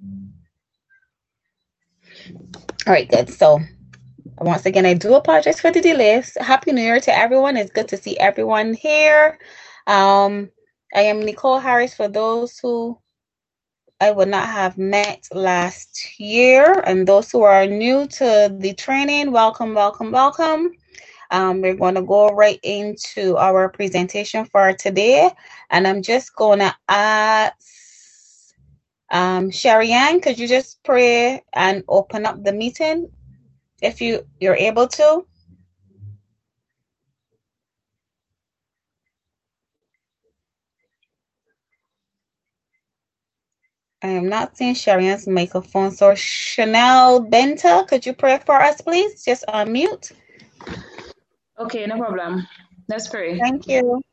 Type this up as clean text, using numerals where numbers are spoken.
All right, good. So once again, I do apologize for the delays. Happy New Year to everyone. It's good to see everyone here. Um, I am Nicole Harris for those who I would not have met last year, and those who are new to the training, welcome, welcome, welcome. We're going to go right into our presentation for today, and I'm just going to ask Sherry Ann, could you just pray and open up the meeting if you're able to? I am not seeing Sharian's microphone. So Chanel Benta, could you pray for us, please? Just unmute. Okay, no problem. Let's pray. Thank you.